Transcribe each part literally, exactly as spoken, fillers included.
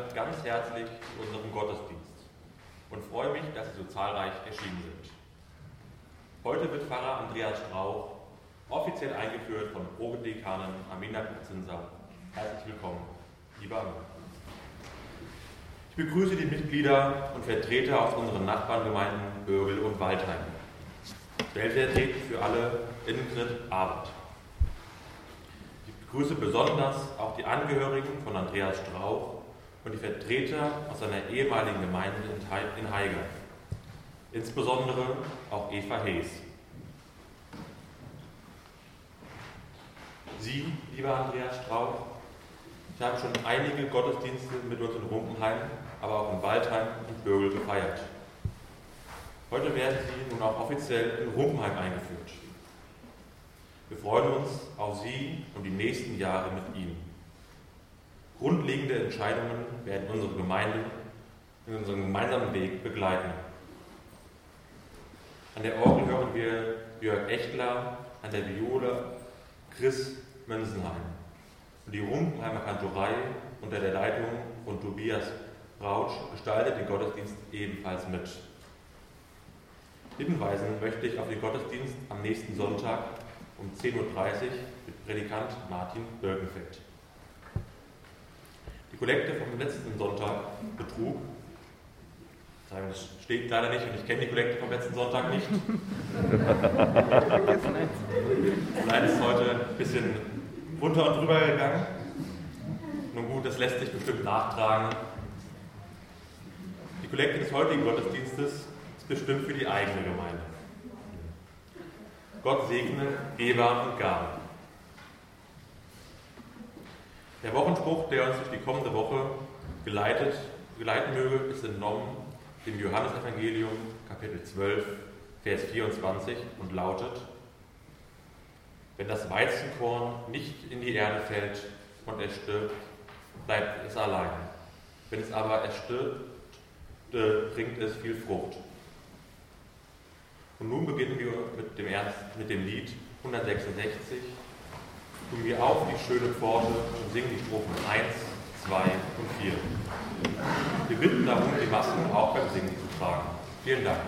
ganz herzlich zu unserem Gottesdienst und freue mich, dass Sie so zahlreich erschienen sind. Heute wird Pfarrer Andreas Strauch offiziell eingeführt von Provedekanin Amina Kutzinsa. Herzlich willkommen, lieber Amina. Ich begrüße die Mitglieder und Vertreter aus unseren Nachbargemeinden Börgel und Waldheim. Stellvertretend für alle Ingrid Arbeit. Ich begrüße besonders auch die Angehörigen von Andreas Strauch und die Vertreter aus seiner ehemaligen Gemeinde in Haiger. Insbesondere auch Eva Hees. Sie, lieber Andreas Strauch, ich habe schon einige Gottesdienste mit uns in Rumpenheim, aber auch in Waldheim und Börgel gefeiert. Heute werden Sie nun auch offiziell in Rumpenheim eingeführt. Wir freuen uns auf Sie und die nächsten Jahre mit Ihnen. Grundlegende Entscheidungen werden unsere Gemeinde in unserem gemeinsamen Weg begleiten. An der Orgel hören wir Jörg Echtler, an der Viole Chris Mönsenheim. Und die Rumpenheimer Kantorei unter der Leitung von Tobias Brautsch gestaltet den Gottesdienst ebenfalls mit. Hinweisen möchte ich auf den Gottesdienst am nächsten Sonntag um zehn Uhr dreißig mit Predikant Martin Birkenfeld. Die Kollekte vom letzten Sonntag betrug, das steht leider nicht und ich kenne die Kollekte vom letzten Sonntag nicht. Leider ist heute ein bisschen runter und drüber gegangen. Nun gut, das lässt sich bestimmt nachtragen. Die Kollekte des heutigen Gottesdienstes ist bestimmt für die eigene Gemeinde. Gott segne Geber und Gabe. Der Wochenspruch, der uns durch die kommende Woche geleitet, geleiten möge, ist entnommen dem Johannesevangelium, Kapitel zwölf, Vers vierundzwanzig und lautet: Wenn das Weizenkorn nicht in die Erde fällt und es stirbt, bleibt es allein. Wenn es aber erstirbt, bringt es viel Frucht. Und nun beginnen wir mit dem, Ernst, mit dem Lied hundertsechsundsechzig. Tun wir auf die schöne Pforte und singen die Strophen eins, zwei und vier. Wir bitten darum, die Massen auch beim Singen zu tragen. Vielen Dank.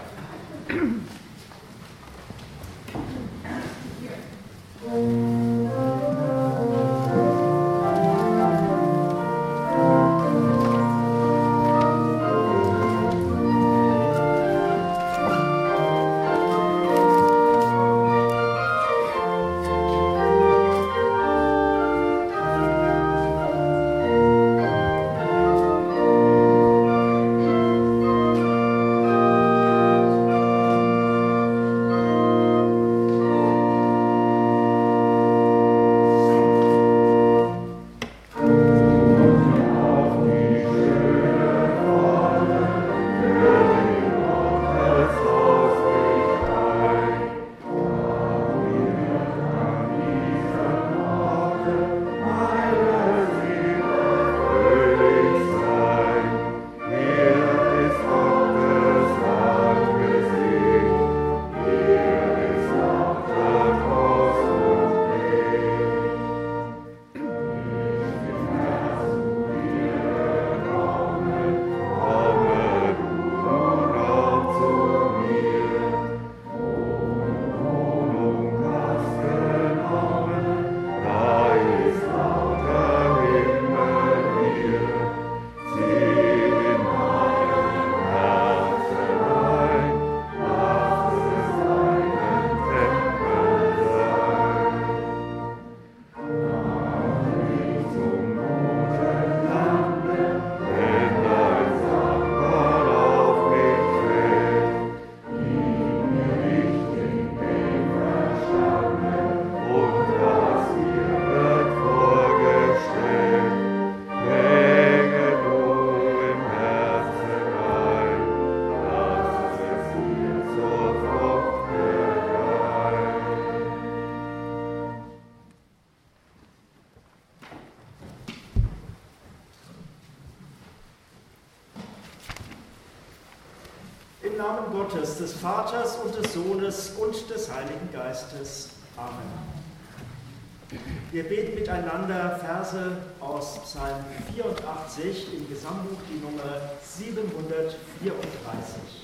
Im Namen Gottes, des Vaters und des Sohnes und des Heiligen Geistes. Amen. Wir beten miteinander Verse aus Psalm vierundachtzig im Gesangbuch, die Nummer siebenhundertvierunddreißig.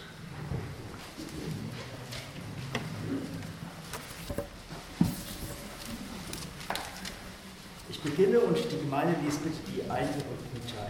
Ich beginne und die Gemeinde liest bitte die eingerückten Teile.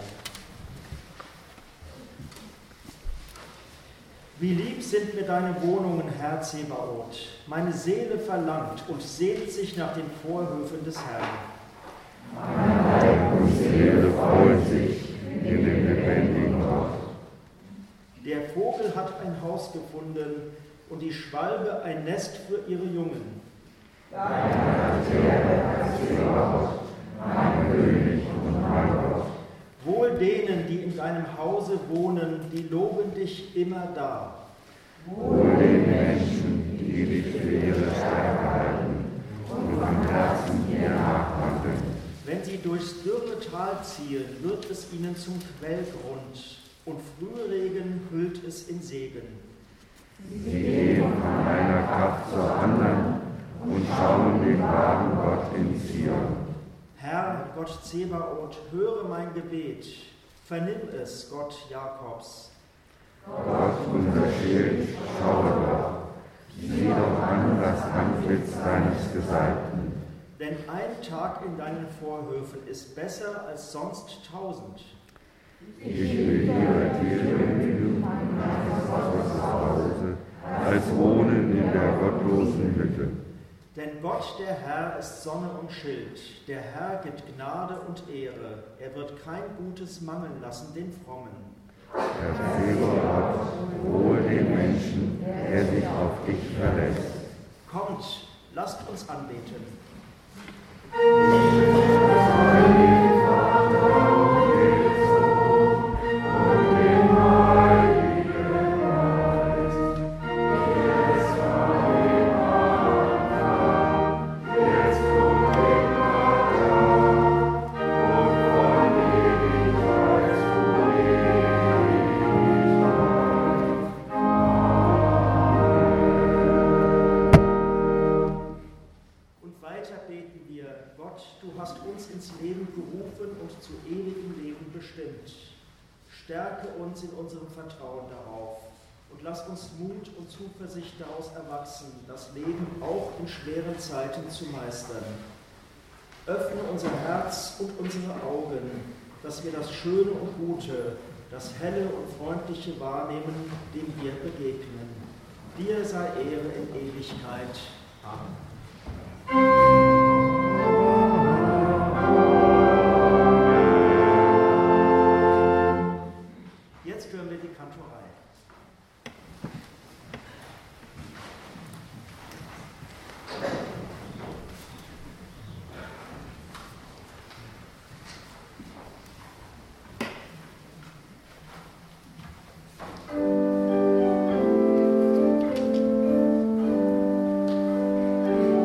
Wie lieb sind mir deine Wohnungen, Herr Zebaoth. Meine Seele verlangt und sehnt sich nach den Vorhöfen des Herrn. Mein Leib und Seele freuen sich in dem lebendigen Gott. Der Vogel hat ein Haus gefunden und die Schwalbe ein Nest für ihre Jungen. Dein Herr, Zebaoth, mein König und mein Gott. Wohl denen, die in deinem Hause wohnen, die loben dich immer da. Wohl den Menschen, die dich für ihre Stärke halten und von Herzen dir nachwandeln. Wenn sie durchs dürre Tal ziehen, wird es ihnen zum Quellgrund, und Frühregen hüllt es in Segen. Sie gehen von einer Kraft zur anderen und schauen den wahren Gott in Zion. Herr, Gott Zebaoth, höre mein Gebet, vernimm es, Gott Jakobs. Gott, unser Schild, schaue doch, sieh doch an das Antlitz deines Gesalbten. Denn ein Tag in deinen Vorhöfen ist besser als sonst tausend. Ich will ihre Tierhütte meines Gottes Hause, als wohnen in der gottlosen Hütte. Denn Gott, der Herr, ist Sonne und Schild. Der Herr gibt Gnade und Ehre. Er wird kein Gutes mangeln lassen den Frommen. Herr Zebaoth, wohl den Menschen, der sich auf dich verlässt. Kommt, lasst uns anbeten. Stärke uns in unserem Vertrauen darauf und lass uns Mut und Zuversicht daraus erwachsen, das Leben auch in schweren Zeiten zu meistern. Öffne unser Herz und unsere Augen, dass wir das Schöne und Gute, das Helle und Freundliche wahrnehmen, dem wir begegnen. Dir sei Ehre in Ewigkeit. Amen. Jetzt hören wir die Kantorei. Thank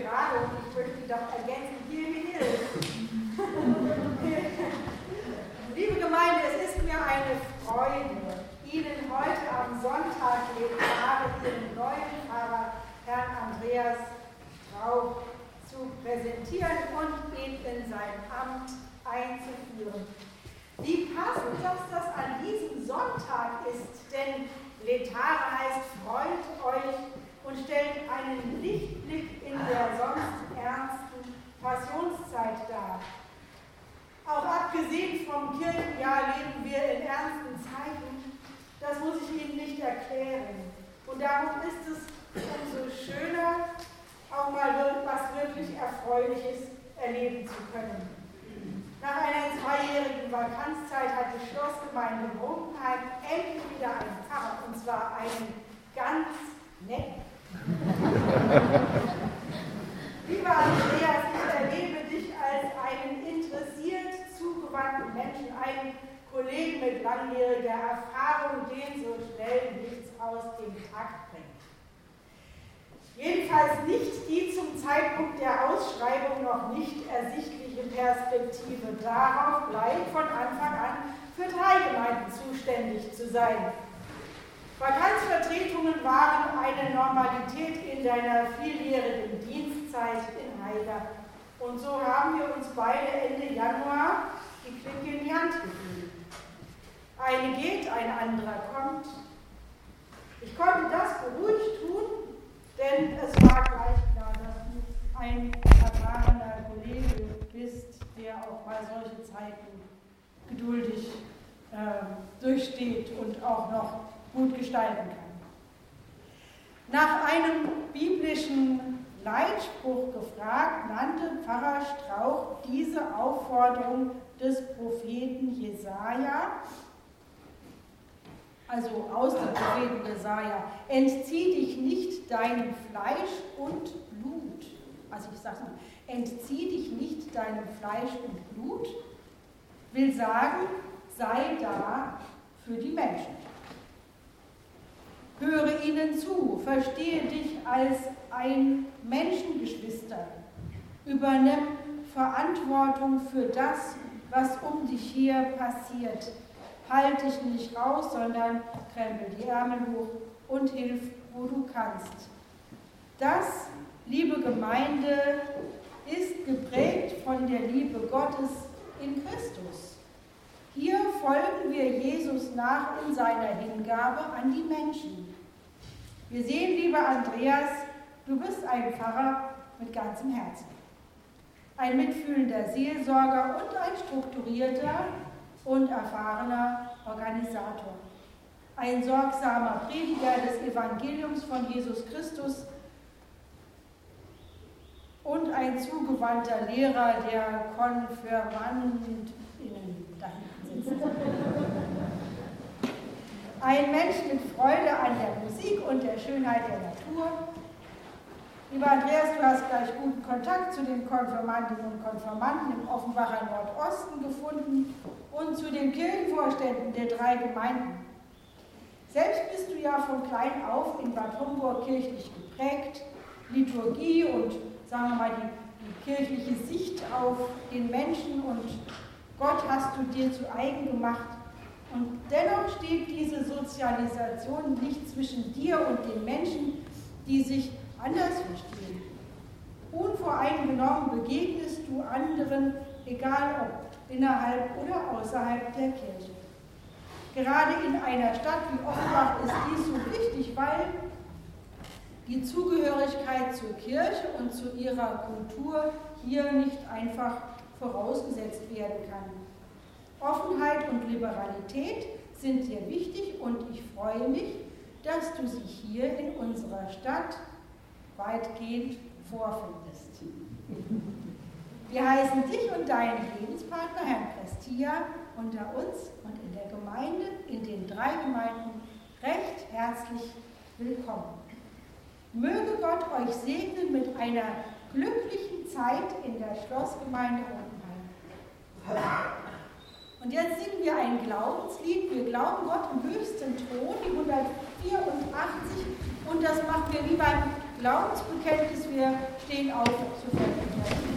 gerade und ich möchte doch ergänzen, hier will. Liebe Gemeinde, es ist mir eine Freude, Ihnen heute am Sonntag Letare Ihren neuen Pfarrer, Herrn Andreas Strauch, zu präsentieren und ihn in sein Amt einzuführen. Wie passend, dass das an diesem Sonntag ist, denn Letare heißt, freut euch und stellt einen Lichtblick in der sonst ernsten Passionszeit dar. Auch abgesehen vom Kirchenjahr leben wir in ernsten Zeiten. Das muss ich Ihnen nicht erklären. Und darum ist es umso schöner, auch mal was wirklich Erfreuliches erleben zu können. Nach einer zweijährigen Vakanzzeit hat die Schlossgemeinde Brunkenheim endlich wieder einen Pfarrer, und zwar einen ganz netten. Lieber Andreas, ich erlebe dich als einen interessiert zugewandten Menschen, einen Kollegen mit langjähriger Erfahrung, den so schnell nichts aus dem Takt bringt. Jedenfalls nicht die zum Zeitpunkt der Ausschreibung noch nicht ersichtliche Perspektive darauf, gleich von Anfang an für drei Gemeinden zuständig zu sein. Vakanzvertretungen waren eine Normalität in deiner vieljährigen Dienstzeit in Haiger. Und so haben wir uns beide Ende Januar die Klinke in die Hand gegeben. Eine geht, ein anderer kommt. Ich konnte das beruhigt tun, denn es war gleich klar, dass du ein erfahrener Kollege bist, der auch mal solche Zeiten geduldig äh, durchsteht und auch noch gut gestalten kann. Nach einem biblischen Leitspruch gefragt, nannte Pfarrer Strauch diese Aufforderung des Propheten Jesaja, also aus dem Propheten Jesaja: Entzieh dich nicht deinem Fleisch und Blut. Also ich sage es mal, entzieh dich nicht deinem Fleisch und Blut, will sagen, sei da für die Menschen. Höre ihnen zu, verstehe dich als ein Menschengeschwister. Übernimm Verantwortung für das, was um dich hier passiert. Halt dich nicht raus, sondern krempel die Ärmel hoch und hilf, wo du kannst. Das, liebe Gemeinde, ist geprägt von der Liebe Gottes in Christus. Hier folgen wir Jesus nach in seiner Hingabe an die Menschen. Wir sehen, lieber Andreas, du bist ein Pfarrer mit ganzem Herzen. Ein mitfühlender Seelsorger und ein strukturierter und erfahrener Organisator. Ein sorgsamer Prediger des Evangeliums von Jesus Christus und ein zugewandter Lehrer der KonfirmandInnen da hinten sitzen. Ein Mensch mit Freude an der Musik und der Schönheit der Natur. Lieber Andreas, du hast gleich guten Kontakt zu den Konfirmandinnen und Konfirmanden im Offenbacher Nordosten gefunden und zu den Kirchenvorständen der drei Gemeinden. Selbst bist du ja von klein auf in Bad Homburg kirchlich geprägt. Liturgie und, sagen wir mal, die, die kirchliche Sicht auf den Menschen und Gott hast du dir zu eigen gemacht. Und dennoch steht diese Sozialisation nicht zwischen dir und den Menschen, die sich anders verstehen. Unvoreingenommen begegnest du anderen, egal ob innerhalb oder außerhalb der Kirche. Gerade in einer Stadt wie Offenbach ist dies so wichtig, weil die Zugehörigkeit zur Kirche und zu ihrer Kultur hier nicht einfach vorausgesetzt werden kann. Offenheit und Liberalität sind dir wichtig und ich freue mich, dass du sie hier in unserer Stadt weitgehend vorfindest. Wir heißen dich und deinen Lebenspartner, Herrn Prestia, unter uns und in der Gemeinde, in den drei Gemeinden, recht herzlich willkommen. Möge Gott euch segnen mit einer glücklichen Zeit in der Schlossgemeinde Rotenheim. Und jetzt singen wir ein Glaubenslied. Wir glauben Gott im höchsten Thron, die hundertvierundachtzig. Und das machen wir wie beim Glaubensbekenntnis. Wir stehen auf zur Verkündigung.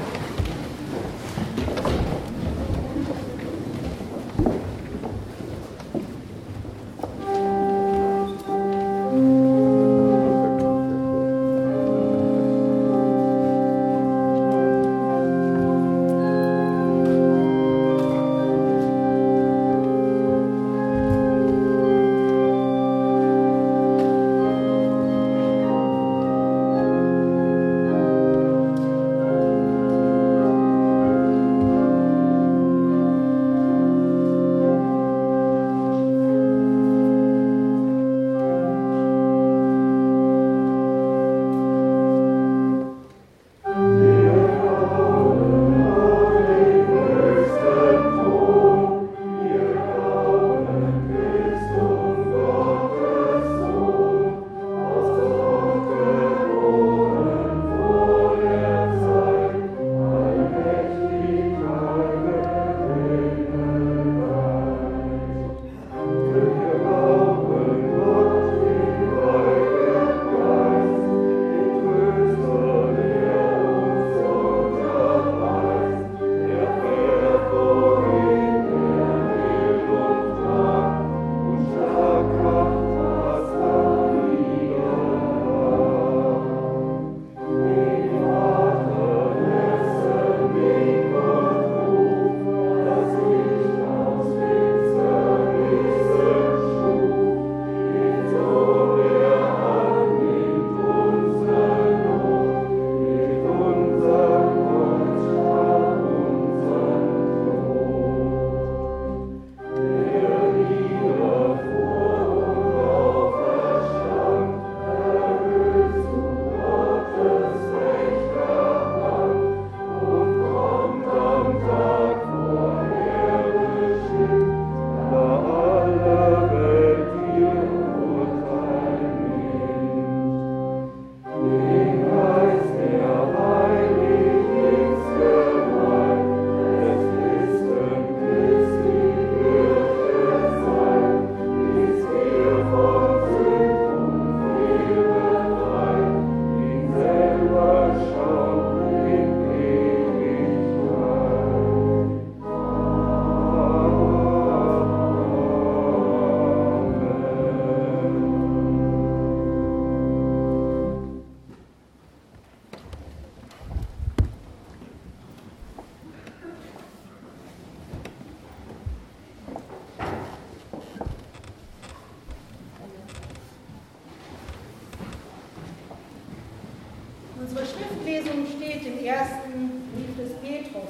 Unsere Schriftlesung steht im ersten Brief des Petrus.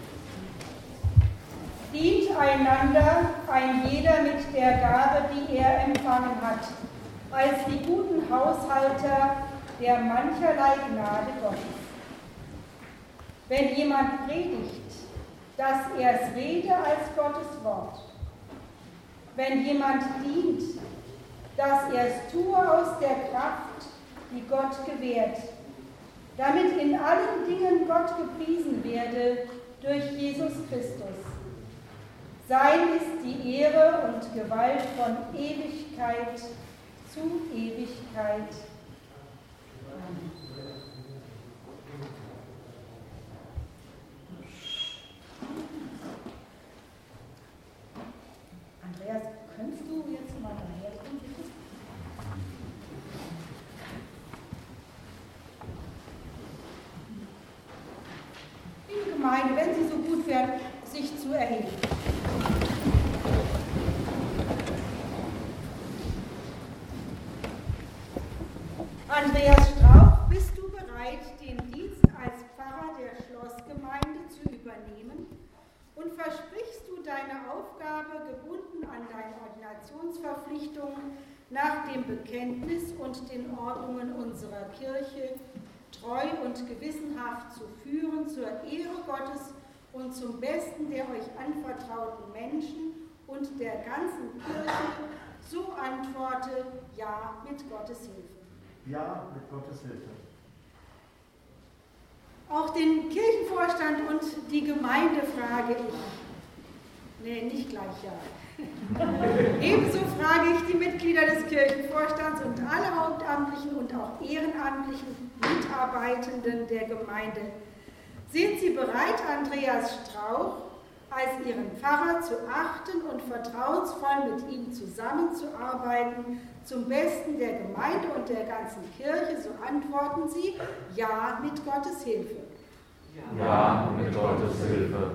Dient einander, ein jeder mit der Gabe, die er empfangen hat, als die guten Haushalter der mancherlei Gnade Gottes. Wenn jemand predigt, dass er es rede als Gottes Wort. Wenn jemand dient, dass er es tue aus der Kraft, die Gott gewährt, damit in allen Dingen Gott gepriesen werde durch Jesus Christus. Sein ist die Ehre und Gewalt von Ewigkeit zu Ewigkeit. Amen. Andreas, könntest du jetzt mal daher kommen? Liebe Gemeinde, wenn Sie so gut wären, sich zu erheben. Andreas Strauch, bist du bereit, den Dienst als Pfarrer der Schlossgemeinde zu übernehmen? Und versprichst du deine Aufgabe, gebunden an deine Ordinationsverpflichtungen, nach dem Bekenntnis und den Ordnungen unserer Kirche treu und gewissenhaft zu führen, zur Ehre Gottes und zum Besten der euch anvertrauten Menschen und der ganzen Kirche? So antworte ja mit Gottes Hilfe. Ja, mit Gottes Hilfe. Auch den Kirchenvorstand und die Gemeinde frage ich, Nee, nicht gleich ja. Ebenso frage ich die Mitglieder des Kirchenvorstands und alle hauptamtlichen und auch ehrenamtlichen Mitarbeitenden der Gemeinde. Sind Sie bereit, Andreas Strauch als Ihren Pfarrer zu achten und vertrauensvoll mit ihm zusammenzuarbeiten, zum Besten der Gemeinde und der ganzen Kirche? So antworten Sie, ja, mit Gottes Hilfe. Ja, mit Gottes Hilfe.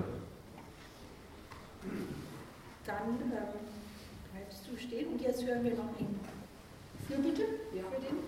Dann ähm, bleibst du stehen und jetzt hören wir noch ein Fürbitte ja. für den.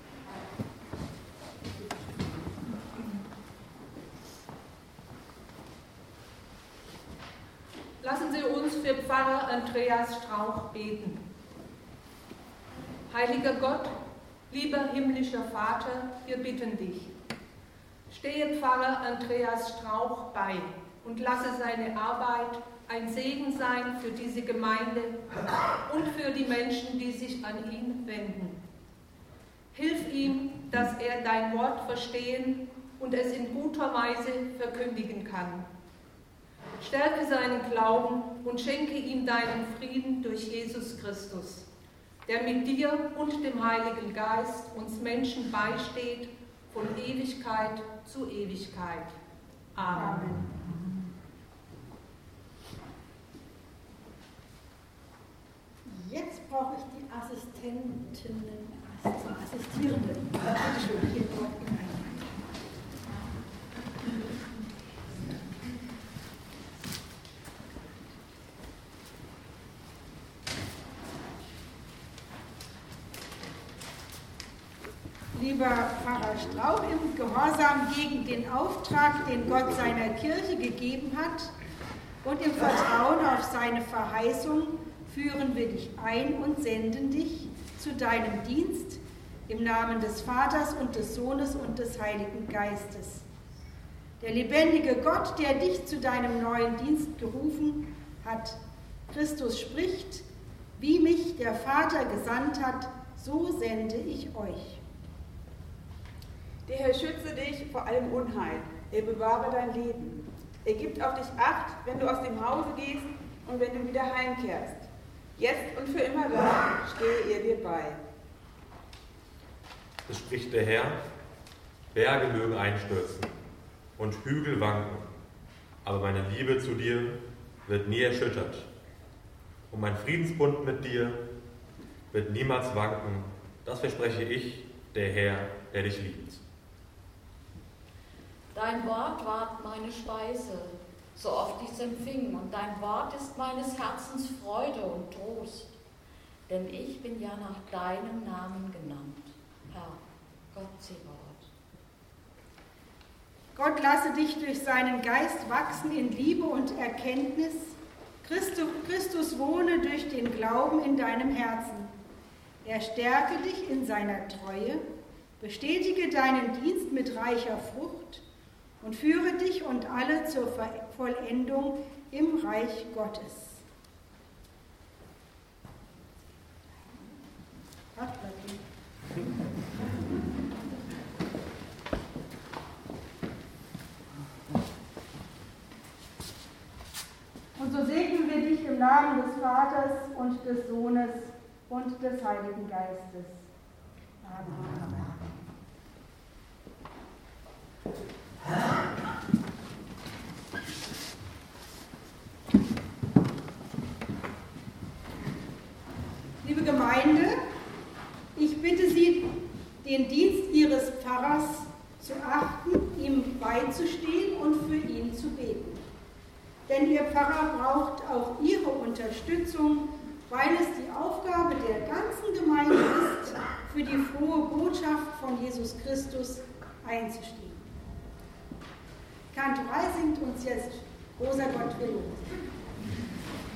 Lassen Sie uns für Pfarrer Andreas Strauch beten. Heiliger Gott, lieber himmlischer Vater, wir bitten dich. Stehe Pfarrer Andreas Strauch bei und lasse seine Arbeit ein Segen sein für diese Gemeinde und für die Menschen, die sich an ihn wenden. Hilf ihm, dass er dein Wort verstehen und es in guter Weise verkündigen kann. Stärke seinen Glauben und schenke ihm deinen Frieden durch Jesus Christus, der mit dir und dem Heiligen Geist uns Menschen beisteht von Ewigkeit zu Ewigkeit. Amen. Amen. Jetzt brauche ich die Assistentinnen, Assistierenden. Bitte schön, hier dort hinein. Lieber Pfarrer Strauch, im Gehorsam gegen den Auftrag, den Gott seiner Kirche gegeben hat, und im Vertrauen auf seine Verheißung führen wir dich ein und senden dich zu deinem Dienst im Namen des Vaters und des Sohnes und des Heiligen Geistes. Der lebendige Gott, der dich zu deinem neuen Dienst gerufen hat, Christus spricht, wie mich der Vater gesandt hat, so sende ich euch. Der Herr schütze dich vor allem Unheil, er bewahre dein Leben. Er gibt auf dich Acht, wenn du aus dem Hause gehst und wenn du wieder heimkehrst. Jetzt und für immer da stehe er dir bei. Es spricht der Herr, Berge mögen einstürzen und Hügel wanken, aber meine Liebe zu dir wird nie erschüttert. Und mein Friedensbund mit dir wird niemals wanken. Das verspreche ich, der Herr, der dich liebt. Dein Wort ward meine Speise, so oft ich es empfing, und dein Wort ist meines Herzens Freude und Trost. Denn ich bin ja nach deinem Namen genannt, Herr, Gott Zebaoth. Gott lasse dich durch seinen Geist wachsen in Liebe und Erkenntnis. Christus, Christus wohne durch den Glauben in deinem Herzen. Er stärke dich in seiner Treue, bestätige deinen Dienst mit reicher Frucht und führe dich und alle zur Vollendung im Reich Gottes. Und so segnen wir dich im Namen des Vaters und des Sohnes und des Heiligen Geistes. Amen. Liebe Gemeinde, ich bitte Sie, den Dienst Ihres Pfarrers zu achten, ihm beizustehen und für ihn zu beten. Denn Ihr Pfarrer braucht auch Ihre Unterstützung, weil es die Aufgabe der ganzen Gemeinde ist, für die frohe Botschaft von Jesus Christus einzustehen. Kantorei singt uns jetzt Rosa Gott will.